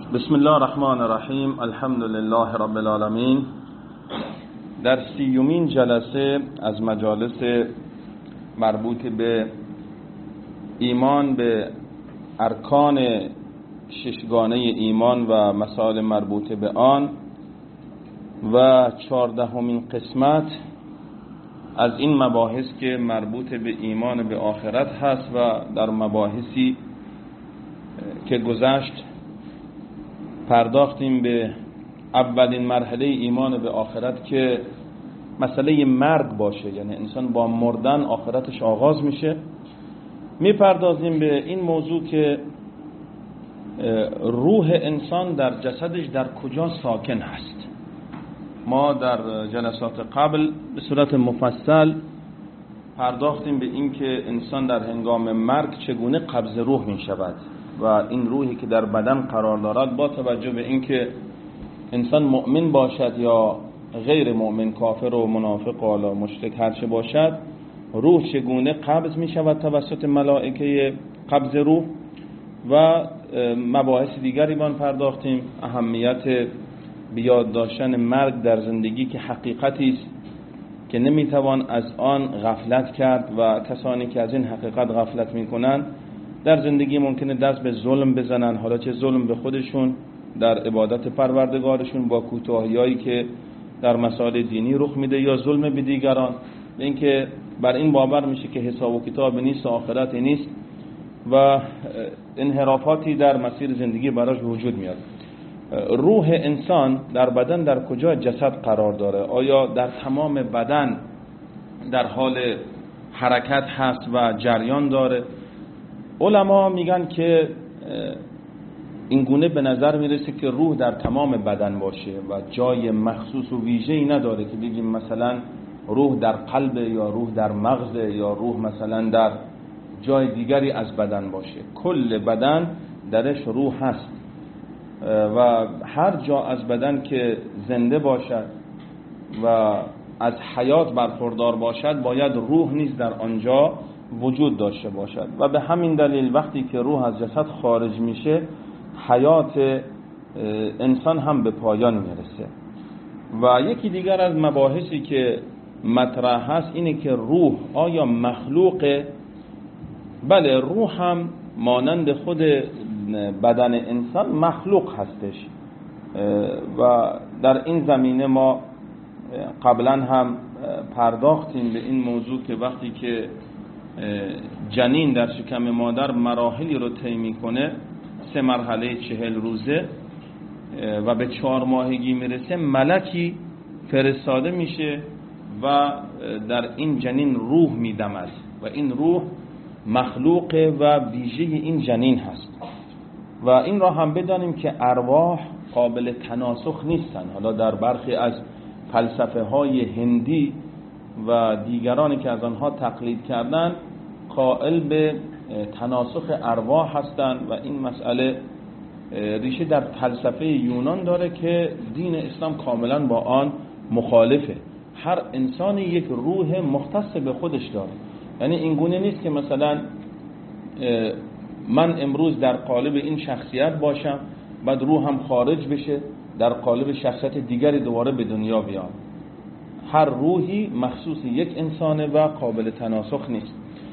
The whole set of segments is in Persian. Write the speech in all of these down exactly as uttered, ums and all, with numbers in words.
بسم الله الرحمن الرحیم. الحمد لله رب العالمین. در سیومین جلسه از مجالس مربوط به ایمان به ارکان ششگانه ایمان و مسائل مربوط به آن و چهاردهمین قسمت از این مباحث که مربوط به ایمان به آخرت هست و در مباحثی که گذشت پرداختیم به اولین مرحله ایمان به آخرت که مسئله مرگ باشه، یعنی انسان با مردن آخرتش آغاز میشه. میپردازیم به این موضوع که روح انسان در جسدش در کجا ساکن هست. ما در جلسات قبل به صورت مفصل پرداختیم به این که انسان در هنگام مرگ چگونه قبض روح می شود و این روحی که در بدن قرار دارد با توجه به این که انسان مؤمن باشد یا غیر مؤمن، کافر و منافق و مشرک هرچه باشد، روح چگونه قبض می شود توسط ملائکه قبض روح و مباحث دیگری بان پرداختیم. اهمیت بیاد داشتن مرگ در زندگی که حقیقتی است که نمیتوان از آن غفلت کرد و کسانی که از این حقیقت غفلت میکنن در زندگی ممکنه دست به ظلم بزنن، حالا چه ظلم به خودشون در عبادت پروردگارشون با کوتاهیایی که در مسائل دینی رخ میده یا ظلم به دیگران، به اینکه بر این باور میشه که حساب و کتاب نیست و آخرتی نیست و انحرافاتی در مسیر زندگی براش وجود میاد. روح انسان در بدن در کجا جسد قرار داره؟ آیا در تمام بدن در حال حرکت هست و جریان داره؟ علما میگن که این گونه به نظر میرسه که روح در تمام بدن باشه و جای مخصوص و ویژه‌ای نداره که بگیم مثلا روح در قلب یا روح در مغز یا روح مثلا در جای دیگری از بدن باشه. کل بدن درش روح هست و هر جا از بدن که زنده باشد و از حیات برخوردار باشد باید روح نیز در آنجا وجود داشته باشد و به همین دلیل وقتی که روح از جسد خارج میشه حیات انسان هم به پایان میرسه. و یکی دیگر از مباحثی که مطرح هست اینه که روح آیا مخلوقه؟ بله، روح هم مانند خود بدن انسان مخلوق هستش و در این زمینه ما قبلا هم پرداختیم به این موضوع که وقتی که جنین در شکم مادر مراحلی رو طی میکنه، سه مرحله چهل روزه و به چهار ماهگی میرسه، ملکی فرستاده میشه و در این جنین روح میدمد و این روح مخلوق و ویژه این جنین هست. و این را هم بدانیم که ارواح قابل تناسخ نیستن. حالا در برخی از فلسفه های هندی و دیگرانی که از آنها تقلید کردن قائل به تناسخ ارواح هستند و این مسئله ریشه در فلسفه یونان داره که دین اسلام کاملا با آن مخالفه. هر انسانی یک روح مختص به خودش داره، یعنی این گونه نیست که مثلا من امروز در قالب این شخصیت باشم بعد روحم خارج بشه در قالب شخصیت دیگری دوباره به دنیا بیام. هر روحی مخصوص یک انسانه و قابل تناسخ نیست.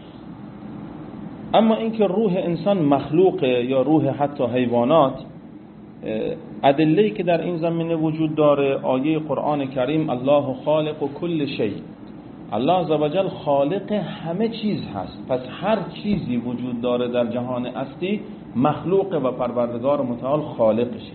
اما اینکه روح انسان مخلوقه یا روح حتی حیوانات، ادله‌ای که در این زمینه وجود داره آیه قرآن کریم الله خالق و کل شیء، الله عزوجل خالق همه چیز هست، پس هر چیزی وجود داره در جهان هستی مخلوق و پروردگار متعال خالقشه.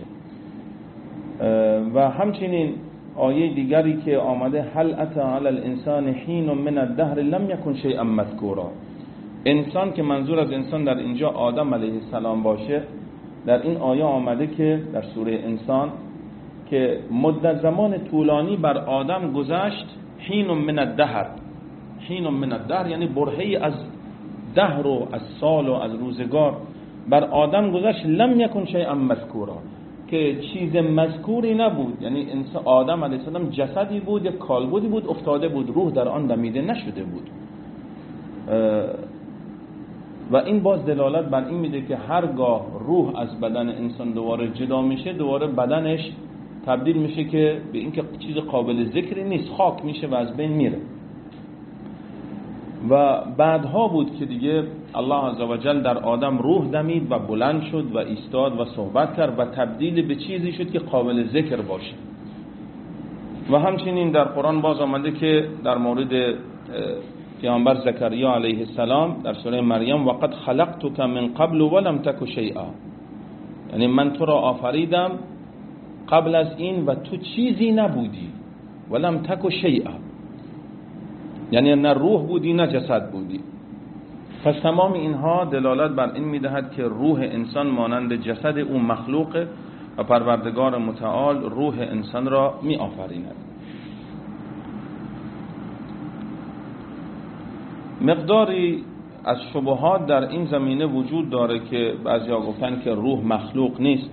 و همچنین آیه دیگری که آمده هل اتی علی الانسان حین من الدهر لم یکن شیئا مذکورا، انسان که منظور از انسان در اینجا آدم علیه السلام باشه، در این آیه آمده که در سوره انسان که مدت زمان طولانی بر آدم گذشت، حین من الدهر، حین من الدهر یعنی برهه‌ای از دهر و از سال و از روزگار بر آدم گذشت، لم یکن شیئا مذکورا، که چیز مذکوری نبود، یعنی انسان آدم علیه السلام جسدی بود، یک کالبدی بود افتاده بود، روح در آن دمیده نشده بود. و این باز دلالت بر این میده که هرگاه روح از بدن انسان دوباره جدا میشه، دوباره بدنش تبدیل میشه که به اینکه چیز قابل ذکری نیست، خاک میشه و از بین میره. و بعدها بود که دیگه الله عزوجل در آدم روح دمید و بلند شد و ایستاد و صحبت کرد و تبدیل به چیزی شد که قابل ذکر باشه. و همچنین در قرآن باز آمده که در مورد پیامبر زکریا علیه السلام در سوره مریم وقد خلقتک من قبل ولم تک شیئا، یعنی من تو را آفریدم قبل از این و تو چیزی نبودی، ولم تک شیئا، یعنی نه روح بودی نه جسد بودی. پس تمام اینها دلالت بر این میدهد که روح انسان مانند جسد او مخلوقه و پروردگار متعال روح انسان را می آفریند. مقداری از شبهات در این زمینه وجود داره که بعضیا گفتن که روح مخلوق نیست.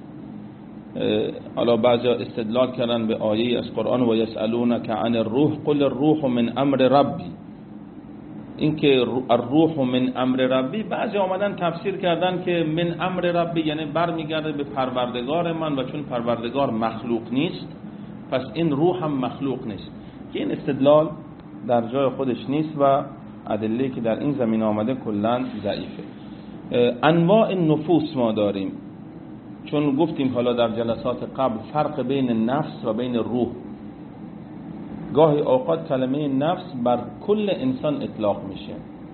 حالا بعضیا استدلال کردن به آیه از قرآن و یسألونک عن الروح قل الروح من امر ربی. این که الروح من امر ربی، بعضی آمدن تفسیر کردن که من امر ربی یعنی برمیگرده به پروردگار من و چون پروردگار مخلوق نیست پس این روح هم مخلوق نیست، که این استدلال در جای خودش نیست و ادله که در این زمین آمده کلا ضعیفه. انواع نفوس ما داریم، چون گفتیم حالا در جلسات قبل فرق بین نفس و بین روح. گاهی اوقات کلمه نفس بر کل انسان اطلاق میشه،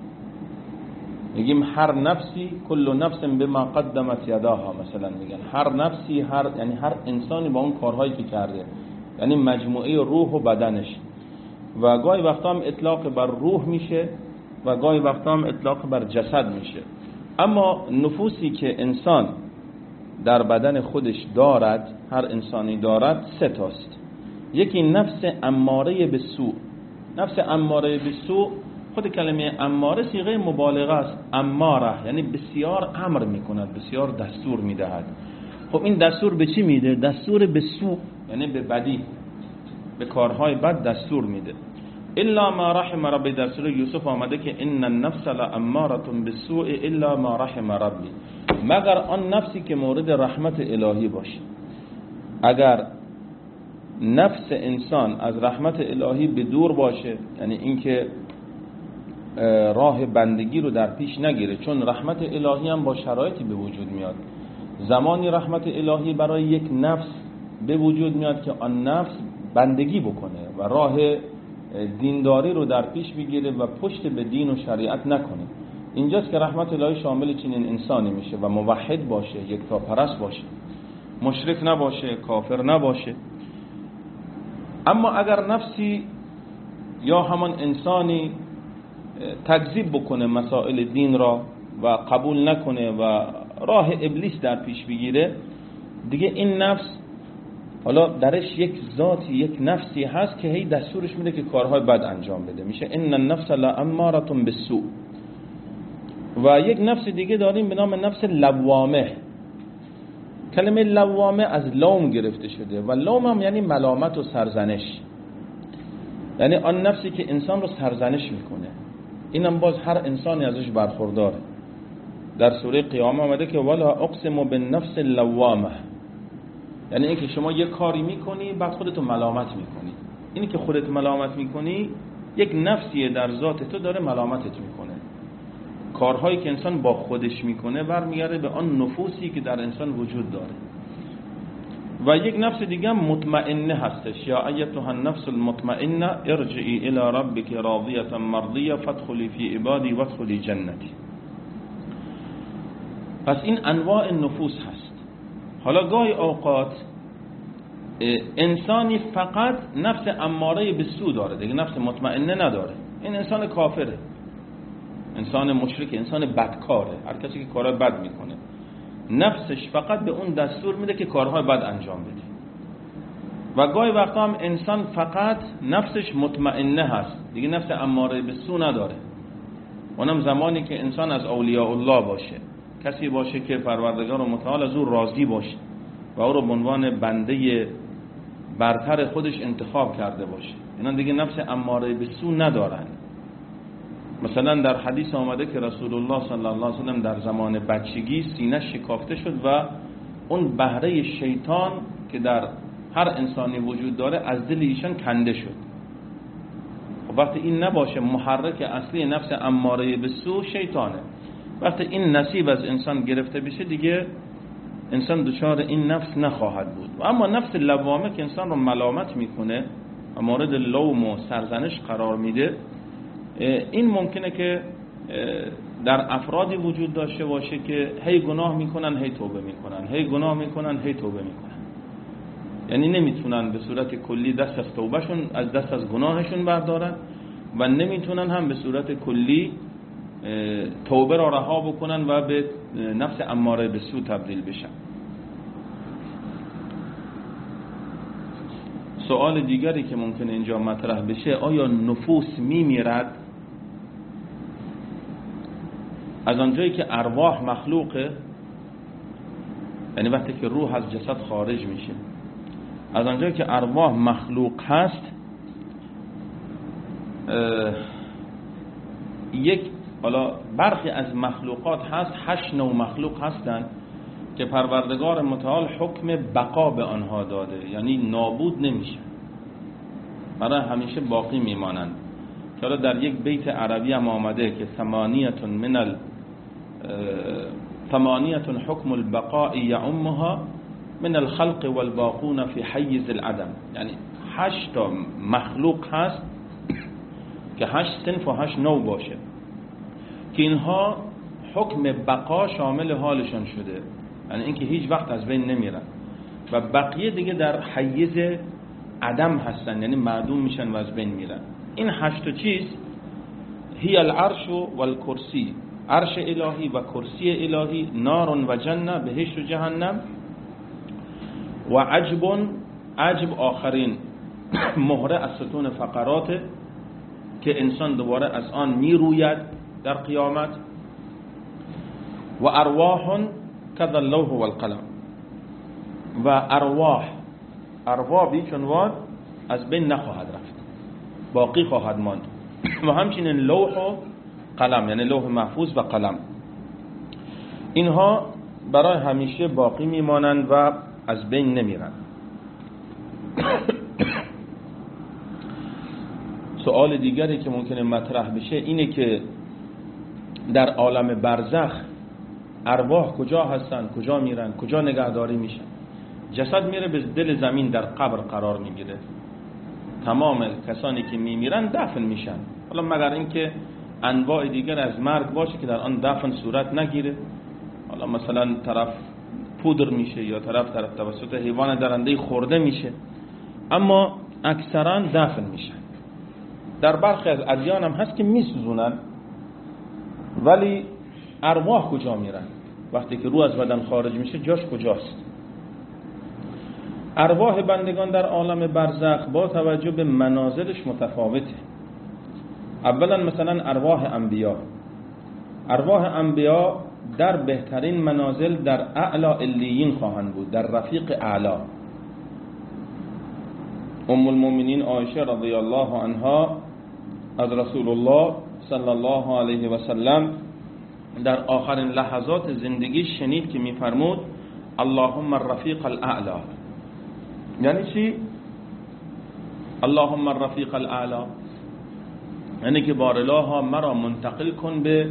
میگیم هر نفسی کل نفس بما قدمت یداها، مثلا میگن هر نفسی، هر یعنی هر انسانی با اون کارهایی که کرده، یعنی مجموعه روح و بدنش. و گاهی وقتا هم اطلاق بر روح میشه و گاهی وقتا هم اطلاق بر جسد میشه. اما نفوسی که انسان در بدن خودش دارد، هر انسانی دارد، سه تاست. یکی نفس اماره به سوء. نفس اماره به سوء، خود کلمه اماره صیغه مبالغه است، اماره یعنی بسیار امر میکند، بسیار دستور میدهد. خب این دستور به چی میده؟ دستور به سوء یعنی به بدی، به کارهای بد دستور میده. الا ما رحم ربی، در سوره یوسف آمده که ان النفس لاماره بالسوء الا ما رحم ربی، مگر آن نفسی که مورد رحمت الهی باشه. اگر نفس انسان از رحمت الهی به دور باشه، یعنی اینکه راه بندگی رو در پیش نگیره، چون رحمت الهی هم با شرایطی به وجود میاد. زمانی رحمت الهی برای یک نفس به وجود میاد که آن نفس بندگی بکنه و راه دینداری رو در پیش بگیره و پشت به دین و شریعت نکنه. اینجاست که رحمت الهی شامل چنین انسانی میشه و موحد باشه، یکتاپرست باشه، مشرک نباشه، کافر نباشه. اما اگر نفسی یا همان انسانی تکذیب بکنه مسائل دین را و قبول نکنه و راه ابلیس در پیش بگیره، دیگه این نفس حالا درش یک ذاتی، یک نفسی هست که هی دستورش میده که کارهای بد انجام بده، میشه ان النفس لاماره بالسوء. و یک نفس دیگه داریم به نام نفس لوامه. کلمه لوامه از لوم گرفته شده و لوم هم یعنی ملامت و سرزنش، یعنی آن نفسی که انسان رو سرزنش میکنه. اینم باز هر انسانی ازش برخورداره. در سوره قیامه آمده که ولا اقسم بالنفس اللوامه، یعنی اینکه شما یک کاری میکنی بعد خودتو ملامت میکنی. اینی که خودت ملامت میکنی یک نفسیه در ذات تو داره ملامتت میکنه. کارهایی که انسان با خودش میکنه برمیگرده به آن نفوسی که در انسان وجود داره. و یک نفس دیگه هم مطمئنه هستش، یا ایتها النفس المطمئنه ارجعی الی ربک راضیه مرضیه فادخلی فی عبادی وادخلی جنتی. پس این انواع نفوس هست. حالا گاهی اوقات انسانی فقط نفس اماره به سو داره، دیگه نفس مطمئنه نداره. این انسان کافره، انسان مشرک، انسان بدکاره، هر کسی که کارهای بد میکنه نفسش فقط به اون دستور میده که کارهای بد انجام بده. و گاهی وقتا هم انسان فقط نفسش مطمئنه هست، دیگه نفس اماره به سو نداره. اونم زمانی که انسان از اولیاء الله باشه، کسی باشه که پروردگار و متعال از او راضی باشه و او رو به عنوان بنده برتر خودش انتخاب کرده باشه، اینا دیگه نفس اماره به سو ندارن. مثلا در حدیث آمده که رسول الله صلی الله علیه و سلم در زمان بچگی سینه شکافته شد و اون بهره شیطان که در هر انسانی وجود داره از دل ایشان کنده شد. وقتی این نباشه، محرک اصلی نفس اماره به سو شیطانه. وقتی این نصیب از انسان گرفته بشه دیگه انسان دچار این نفس نخواهد بود. و اما نفس لوامه که انسان رو ملامت میکنه و مورد لوم و سرزنش قرار میده، این ممکنه که در افرادی وجود داشته باشه که هی گناه میکنن هی توبه میکنن، هی گناه میکنن هی توبه میکنن، یعنی نمیتونن به صورت کلی دست از توبهشون از دست از گناهشون بردارن و نمیتونن هم به صورت کلی توبه را رها بکنن و به نفس اماره به سو تبدیل بشن. سوال دیگری که ممکنه اینجا مطرح بشه، آیا نفوس میمیرد؟ از آنجایی که ارواح مخلوقه، یعنی وقتی که روح از جسد خارج میشه، از آنجایی که ارواح مخلوق هست، یک حالا برخی از مخلوقات هست، هشت نوع مخلوق هستند که پروردگار متعال حکم بقا به آنها داده، یعنی نابود نمیشن، برای همیشه باقی میمانند. که حالا در یک بیت عربی هم آمده که ثمانیت من ال ثمانیت حکم البقاء یعمها من الخلق والباقون فی حیز العدم، یعنی هشت تا مخلوق هست که هشت صنف و هشت نوع باشه که اینها حکم بقا شامل حالشان شده، یعنی اینکه هیچ وقت از بین نمیرن و بقیه دیگه در حیز عدم هستن، یعنی معدوم میشن و از بین میرن. این هشت چیز هی العرش و الکرسی، عرش الهی و کرسی الهی، نار و جنه، بهشت و جهنم، و عجب، عجب آخرین مهره از ستون فقرات که انسان دوباره از آن میروید در قیامت، و ارواح کذا اللوح و القلم، و ارواح ارواح بیچون واد از بین نخواهد رفت، باقی خواهد ماند، و همچنین لوح و قلم، یعنی لوح محفوظ و قلم، اینها برای همیشه باقی میمانند و از بین نمیرند. سوال دیگری که ممکنه مطرح بشه اینه که در عالم برزخ ارواح کجا هستن، کجا میرن، کجا نگهداری میشن؟ جسد میره به دل زمین در قبر قرار میگیره، تمام کسانی که میمیرن دفن میشن، حالا مگر اینکه انواع دیگر از مرگ باشه که در آن دفن صورت نگیره، حالا مثلا طرف پودر میشه یا طرف طرف توسط حیوان درنده خورده میشه، اما اکثرا دفن میشن. در برخی از ادیان هم هست که میسوزونن، ولی ارواح کجا میرن؟ وقتی که روح از بدن خارج میشه جاش کجاست؟ ارواح بندگان در عالم برزخ با توجه به منازلش متفاوته. اولا مثلا ارواح انبیا، ارواح انبیا در بهترین منازل در اعلی علیین خواهند بود، در رفیق اعلی. ام المؤمنین عایشه رضی الله عنها از رسول الله صلی الله علیه و سلم در آخرین لحظات زندگی شنید که میفرمود اللهم الرفیق الاعلی. یعنی چی؟ اللهم الرفیق الاعلی یعنی که بارالله مرا منتقل کن به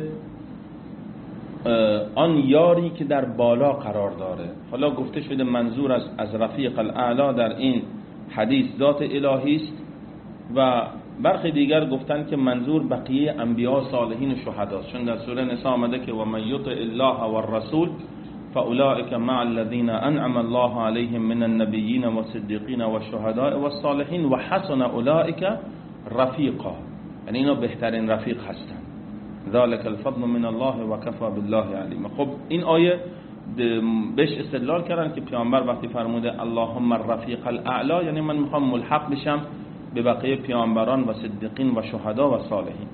آن یاری که در بالا قرار داره. حالا گفته شده منظور از از رفیق الاعلی در این حدیث ذات الهی است، و برخی دیگر گفتن که منظور بقیه انبیا، صالحین و شهدا، چون در سوره نساء آمده که و من یطع الله و الرسول فاولئک مع الذین انعم الله علیهم من النبیین و الصدیقین و الشهداء و الصالحین و حسن اولئک رفیقا، یعنی اینا بهترین رفیق هستن. ذلك الفضل من الله و کفى بالله علیم. خب این آیه بهش استدلال کردن که پیامبر وقتی فرموده اللهم الرفیق الاعلی یعنی من میخوام ملحق بشم به بقیه پیامبران و صدیقین و شهدا و صالحین.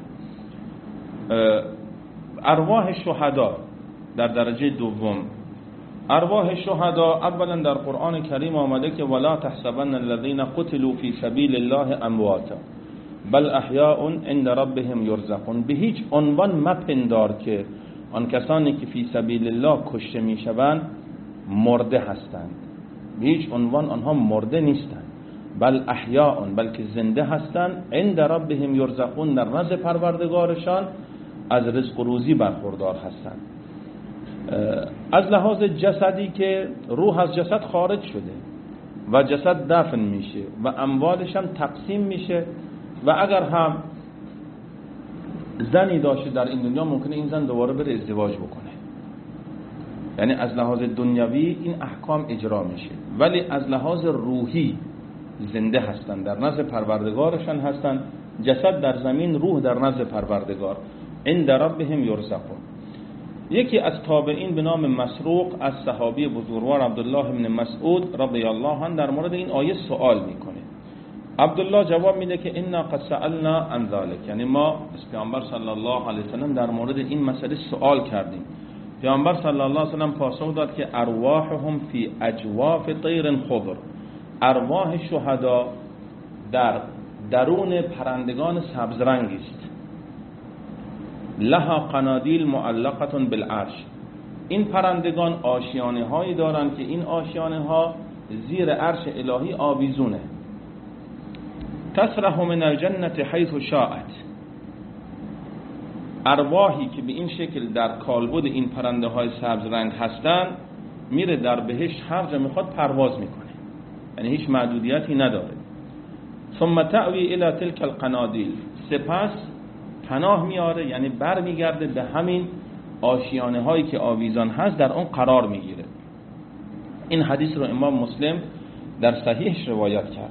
ارواح شهدا در درجه دوم، ارواح شهدا اولا در قرآن کریم آمده که ولا تحسبن الذين قتلوا في سبيل الله امواتا، بل احیاء عند ربهم یرزقون. به هیچ عنوان مپندار که آن کسانی که فی سبیل الله کشته میشوند مرده هستند. به هیچ عنوان آنها مرده نیستند. بل احیاء، بلکه زنده هستند. عند ربهم یرزقون، در نزد پروردگارشان از رزق و روزی برخوردار هستند. از لحاظ جسدی که روح از جسد خارج شده و جسد دفن میشه و اموالش هم تقسیم میشه و اگر هم زنی داشته در این دنیا ممکنه این زن دوباره بره ازدواج بکنه. یعنی از لحاظ دنیوی این احکام اجرا میشه، ولی از لحاظ روحی زنده هستن، در نزد پروردگارشان هستن. جسد در زمین، روح در نزد پروردگار. عند ربهم یرزقون. یکی از تابعین به نام مسروق از صحابی بزرگوار عبدالله بن مسعود رضی الله عنه در مورد این آیه سوال میکنه. عبدالله جواب میده که انا قد سألنا عن ذلك، یعنی ما از پیامبر صلی الله علیه و سلم در مورد این مسئله سوال کردیم. پیامبر صلی الله علیه و سلم پاسخ داد که ارواحهم فی اجواف طیر خضر، ارواح شهدا در درون پرندگان سبز رنگی است. لها قنادیل معلقه بالعرش، این پرندگان آشیانه هایی دارند که این آشیانه ها زیر عرش الهی آویزونه. تسرح من الجنة حیث شاءت، ارواحی که به این شکل در کالبد این پرنده های سبز رنگ هستند میره در بهشت هر جا میخواد پرواز میکنه، یعنی هیچ محدودیتی نداره. ثم تأوی الى تلك القنادیل، سپس پناه میاره، یعنی بر میگرده به همین آشیانه هایی که آویزان هست، در اون قرار میگیره. این حدیث رو امام مسلم در صحیحش روایت کرده.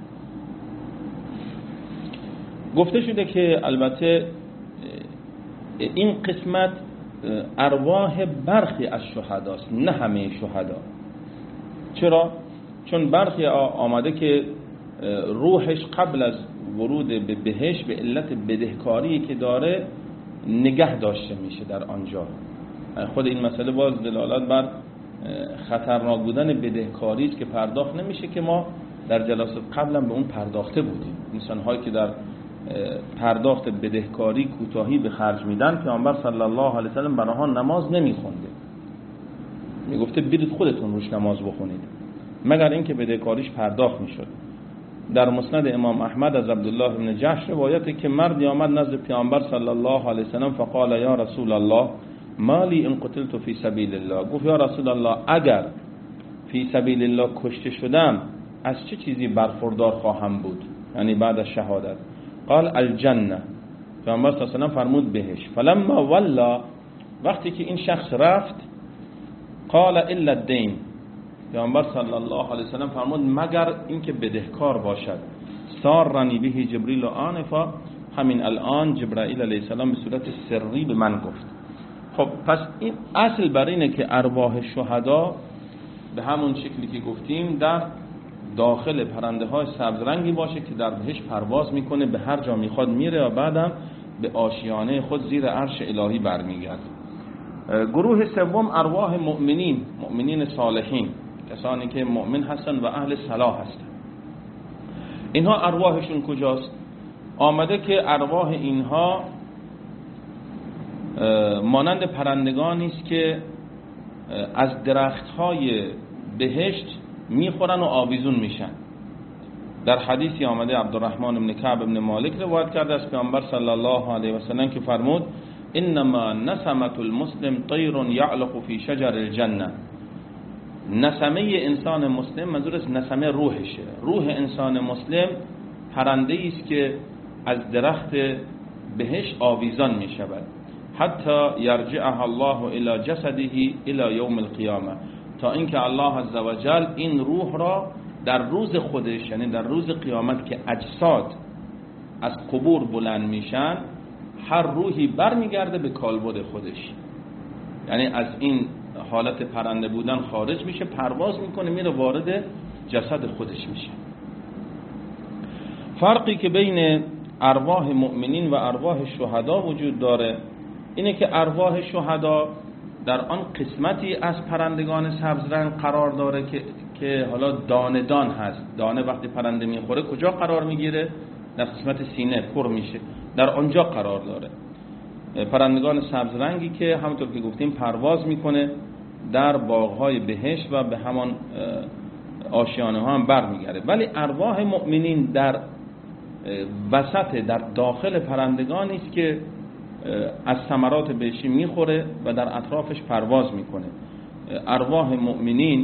گفته شده که البته این قسمت ارواح برخی از شهداست، نه همه شهدا. چرا؟ چون برخی آمده که روحش قبل از ورود به بهشت به علت بدهکاری که داره نگه داشته میشه در آنجا. خود این مسئله باز دلالت بر خطرناک بودن بدهکاری است که پرداخت نمیشه، که ما در جلسات قبلا به اون پرداخته بودیم. انسان‌هایی که در پرداخت بدهکاری کوتاهی به خرج میدن، پیامبر صلی الله علیه و سلم برای نماز نمیخونده، میگفته برید خودتون روش نماز بخونید، مگر اینکه بدهکاریش پرداخت میشد. در مسند امام احمد از عبدالله بن جحش روایته که مردی آمد نزد پیامبر صلی الله علیه و سلم فقال یا رسول الله مالی ان قتلت فی سبیل الله، گفت یا رسول الله اگر فی سبیل الله کشته شدم از چه چیزی برخوردار خواهم بود، یعنی بعد از شهادت؟ قال الجنه، پیامبر صلی الله علیه و سلم فرمود بهش. فلما ولا، وقتی که این شخص رفت، قال الا الدین، پیامبر صلی الله علیه و سلم فرمود مگر اینکه بدهکار باشد. سارنی به جبریل آنفا، همین الان جبرائیل علیه السلام به صورت سری به من گفت. خب پس این اصل بر اینه که ارواح شهدا به همون شکلی که گفتیم در داخل پرنده های سبز رنگی باشه که در بهش پرواز میکنه، به هر جا میخواد میره و بعدم به آشیانه خود زیر عرش الهی برمیگرده. گروه سوم ارواح مؤمنین، مؤمنین صالحین، کسانی که مؤمن هستن و اهل صلاح هستن. اینها ارواحشون کجاست؟ آمده که ارواح اینها مانند پرندگانی است که از درخت‌های بهشت میخورن و آویزون میشن. در حدیثی آمده عبدالرحمن بن کعب بن مالک روایت کرده از پیامبر صلی الله علیه و سلم که فرمود انما نسمة المسلم طیر یعلق فی شجر الجنه، نسمه انسان مسلم منظور از نسمه روحشه. روح انسان مسلم پرنده است که از درخت بهشت آویزان می شود، حتی یرجعها الله الى جسده الى یوم القیامه، تا اینکه الله عزوجل این روح را در روز خودش، یعنی در روز قیامت که اجساد از قبور بلند میشن، هر روحی برمیگرده به کالبد خودش، یعنی از این حالت پرنده بودن خارج میشه، پرواز میکنه، میره وارد جسد خودش میشه. فرقی که بین ارواح مؤمنین و ارواح شهدا وجود داره اینه که ارواح شهدا در آن قسمتی از پرندگان سبز رنگ قرار داره که که حالا دانه دان هست. دانه وقتی پرنده میخوره کجا قرار میگیره؟ در قسمت سینه پر میشه، در آنجا قرار داره. پرندگان سبز رنگی که همونطور که گفتیم پرواز میکنه در باغ‌های بهشت و به همان آشیانه ها هم برمیگرده. ولی ارواح مؤمنین در وسط، در داخل پرندگانی است که از ثمرات بهشتی میخوره و در اطرافش پرواز میکنه. ارواح مؤمنین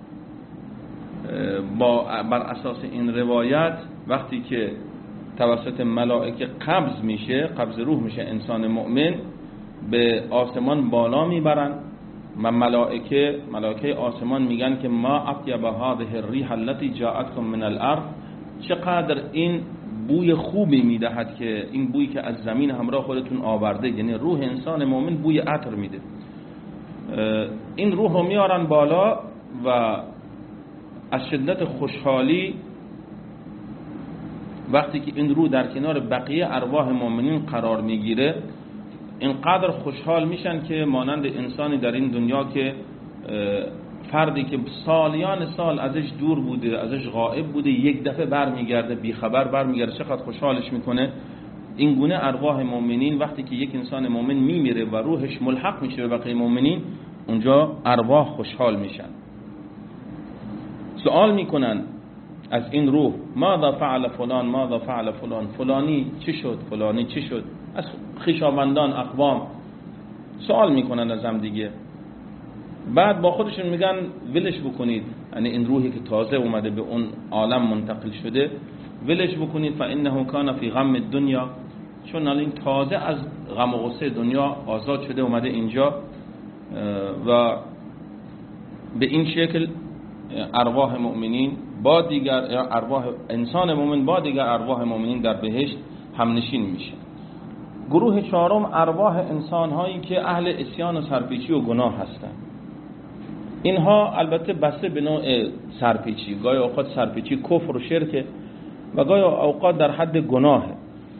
با بر اساس این روایت وقتی که توسط ملائکه قبض میشه، قبض روح میشه انسان مؤمن، به آسمان بالا میبرن و ملائکه ملائکه آسمان میگن که ما اطیب هذه الریح التي جاءتكم من الارض، چقدر این بوی خوبی میدهد که این بویی که از زمین همراه خودتون آورده، یعنی روح انسان مؤمن بوی عطر میده. این روح رو میارن بالا و از شدت خوشحالی وقتی که این روح در کنار بقیه ارواح مؤمنین قرار میگیره اینقدر خوشحال میشن که مانند انسانی در این دنیا که فردی که سالیان سال ازش دور بوده، ازش غائب بوده، یک دفعه برمیگرده، بیخبر برمیگرده، چقدر خوشحالش میکنه. این گونه ارواح مؤمنین وقتی که یک انسان مؤمن میمیره و روحش ملحق میشه به بقیه مؤمنین، اونجا ارواح خوشحال میشن. سوال میکنن از این روح ماذا فعل فلان ماذا فعل فلان، فلانی چی شد، فلانی چی شد. از خویشاوندان اقوام سوال میکنن از هم دیگه. بعد با خودشون میگن ولش بکنید، یعنی این روحی که تازه اومده به اون عالم منتقل شده ولش بکنید، فانه کان فی غم الدنیا، چون این تازه از غم و غصه دنیا آزاد شده اومده اینجا و به این شکل ارواح مؤمنین با دیگر ارواح انسان مؤمن با دیگر ارواح مؤمنین در بهشت همنشین میشه. گروه چهارم ارواح انسان هایی که اهل عصیان و سرپیچی و گناه هستند. اینها البته بسته به نوع سرپیچی، گاهی اوقات سرپیچی کفر و شرک و گاهی اوقات در حد گناهه.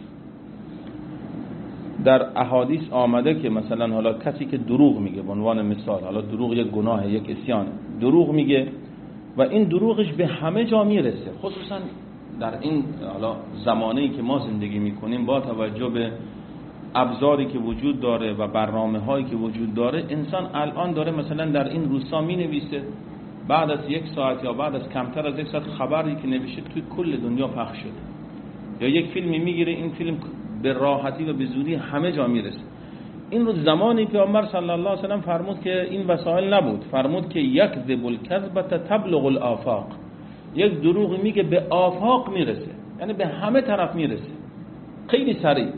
در احادیث آمده که مثلا حالا کسی که دروغ میگه، به عنوان مثال، حالا دروغ یک گناه، یک عصیانه، دروغ میگه و این دروغش به همه جا میرسه، خصوصا در این حالا زمانه‌ای که ما زندگی میکنیم با توجه به ابزاری که وجود داره و برنامه‌هایی که وجود داره، انسان الان داره مثلا در این روستا مینویسه، بعد از یک ساعت یا بعد از کمتر از یک ساعت خبری که نوشته توی کل دنیا پخش شده، یا یک فیلمی میگیره، این فیلم به راحتی و به زودی همه جا میرسه. این رو زمانی پیامبر صلی الله علیه و سلم فرمود که این وسایل نبود، فرمود که یکذب الکذبة تبلغ الآفاق، یک دروغ میگه به آفاق میرسه، یعنی به همه طرف میرسه خیلی سریع.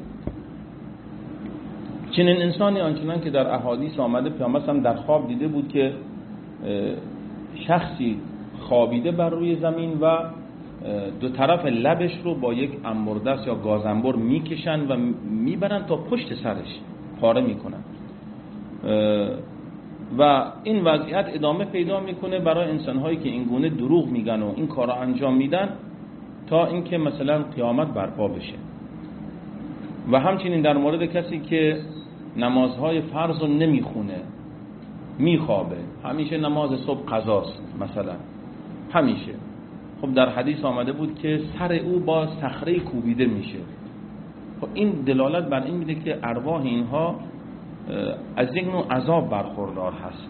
چنین انسانی آنچنان که در احادیث آمده پیامبر هم در خواب دیده بود که شخصی خوابیده بر روی زمین و دو طرف لبش رو با یک انبردست یا گازنبر میکشن و میبرن تا پشت سرش پاره میکنن و این وضعیت ادامه پیدا میکنه برای انسانهایی که این گونه دروغ میگن و این کارا انجام میدن تا اینکه مثلا قیامت برپا بشه. و همچنین در مورد کسی که نمازهای فرض رو نمیخونه، میخوابه، همیشه نماز صبح قضاست مثلا، همیشه، خب در حدیث آمده بود که سر او با صخره کوبیده میشه. خب این دلالت بر این میده که ارواح اینها از یک نوع عذاب برخوردار هست.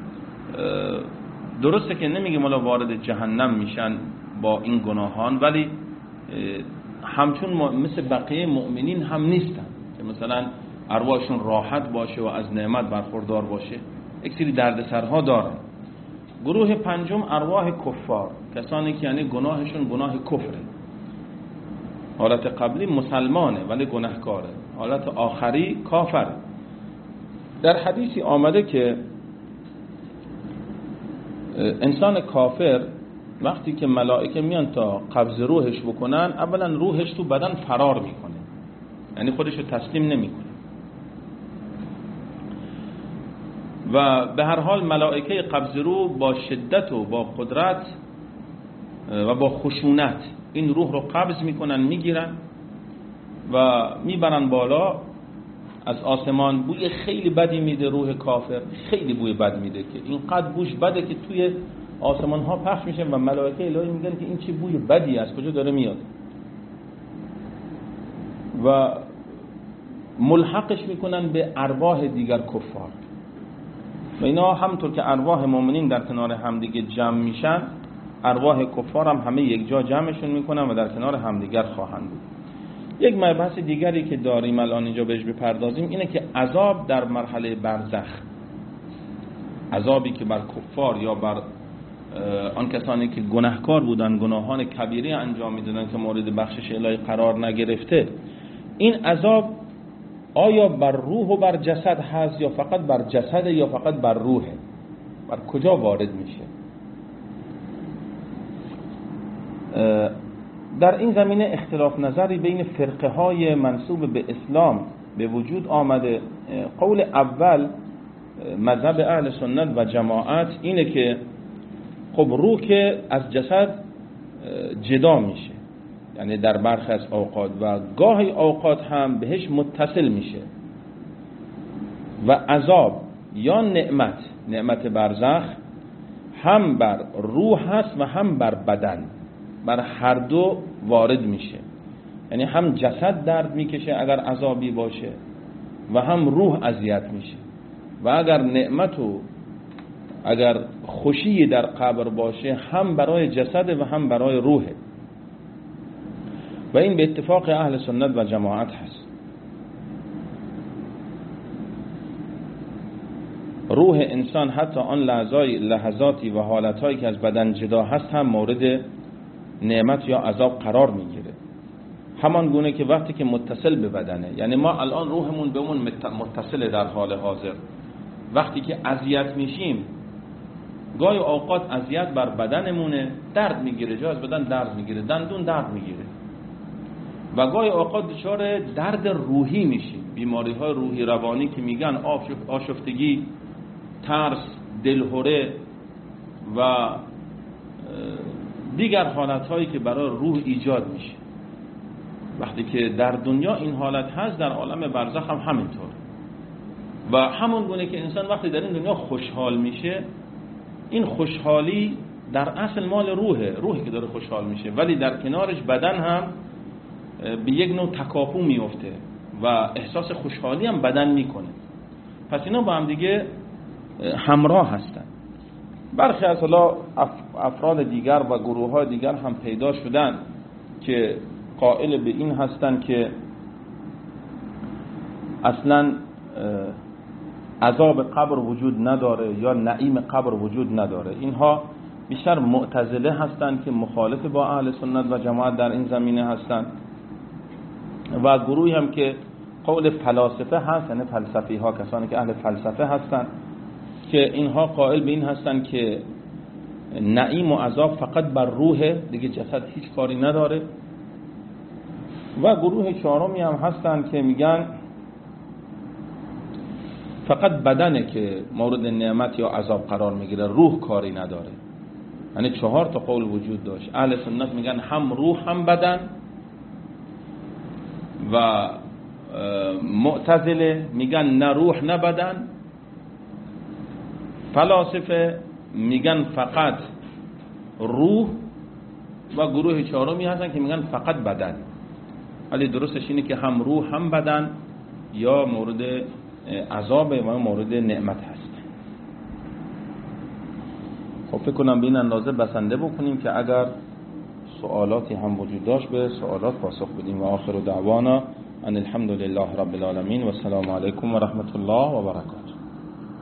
درسته که نمیگیم حالا وارد جهنم میشن با این گناهان، ولی همچون مثل بقیه مؤمنین هم نیستن که مثلا ارواحشون راحت باشه و از نعمت برخوردار باشه، یک سری دردسرها دارن. گروه پنجم ارواح کفار، کسانی که یعنی گناهشون گناه کفره، حالت قبلی مسلمانه ولی گناهکاره، حالت آخری کافر. در حدیثی آمده که انسان کافر وقتی که ملائکه میان تا قبض روحش بکنن، اولا روحش تو بدن فرار میکنه، یعنی خودش رو تسلیم نمیکنه و به هر حال ملائکه قبض روح با شدت و با قدرت و با خشونت این روح رو قبض میکنن، میگیرن و میبرن بالا. از آسمان بوی خیلی بدی میده روح کافر، خیلی بوی بد میده که اینقدر بوش بده که توی آسمان ها پخش میشه و ملائکه الهی میگن که این چه بوی بدی از کجا داره میاد. و ملحقش میکنن به ارواح دیگر کفار و اینا همونطور که ارواح مؤمنین در کنار همدیگه جمع میشن، ارواح کفار هم همه یک جا جمعشون میکنن و در کنار همدیگر خواهند بود. یک مبحث دیگری که داریم الان اینجا بهش بپردازیم اینه که عذاب در مرحله برزخ، عذابی که بر کفار یا بر آن کسانی که گناهکار بودن، گناهان کبیره انجام میدادن که مورد بخشش الهی قرار نگرفته، این عذاب آیا بر روح و بر جسد هست یا فقط بر جسد یا فقط بر روحه؟ بر کجا وارد میشه؟ در این زمینه اختلاف نظری بین فرقه های منسوب به اسلام به وجود آمده. قول اول مذهب اهل سنت و جماعت اینه که خب روح که از جسد جدا میشه، یعنی در برخی از اوقات و گاهی اوقات هم بهش متصل میشه و عذاب یا نعمت نعمت برزخ هم بر روح هست و هم بر بدن، بر هر دو وارد میشه. یعنی هم جسد درد میکشه اگر عذابی باشه و هم روح اذیت میشه و اگر نعمت و اگر خوشی در قبر باشه هم برای جسد و هم برای روحه و این به اتفاق اهل سنت و جماعت هست. روح انسان حتی آن لحظای لحظاتی و حالتهایی که از بدن جدا هست هم مورد نعمت یا عذاب قرار میگیره، همان گونه که وقتی که متصل به بدنه، یعنی ما الان روحمون بهمون متصل در حال حاضر، وقتی که اذیت میشیم گاهی اوقات اذیت بر بدنمونه، درد میگیره، جا از بدن درد میگیره، دندون درد میگیره و گاهی اوقات دچار درد روحی میشیم، بیماری های روحی روانی که میگن آشفتگی، ترس، دلهره و دیگر حالت هایی که برای روح ایجاد میشه. وقتی که در دنیا این حالت هست، در عالم برزخ هم همینطور. و همون گونه که انسان وقتی در این دنیا خوشحال میشه، این خوشحالی در اصل مال روحه، روحی که داره خوشحال میشه، ولی در کنارش بدن هم به یک نوع تکاپو میفته و احساس خوشحالی هم بدن میکنه. پس اینا با هم دیگه همراه هستن. برخی از حالا افراد دیگر و گروه های دیگر هم پیدا شدن که قائل به این هستن که اصلا عذاب قبر وجود نداره یا نعیم قبر وجود نداره. اینها بیشتر معتزله هستند که مخالف با اهل سنت و جماعت در این زمینه هستند و گروهی هم که قول فلاسفه هست، یعنی فلسفی ها، کسانی که اهل فلسفه هستند که اینها قائل به این هستند که نعیم و عذاب فقط بر روح، دیگه جسد هیچ کاری نداره. و گروه چهارمی هم هستند که میگن فقط بدنه که مورد نعمت یا عذاب قرار میگیره، روح کاری نداره. یعنی چهار تا قول وجود داشت. اهل سنت میگن هم روح هم بدن و معتزله میگن نه روح نه بدن. فلاسفه میگن فقط روح و گروه چهارمی هستن که میگن فقط بدن. ولی درستش اینه که هم روح هم بدن یا مورد عذاب و مورد نعمت هست. خب فکر کنم به این اندازه بسنده بکنیم که اگر سوالاتی هم وجود داشت به سوالات پاسخ بدیم. و آخر دعوانا ان الحمد لله رب العالمین و السلام علیکم و رحمت الله و برکاته.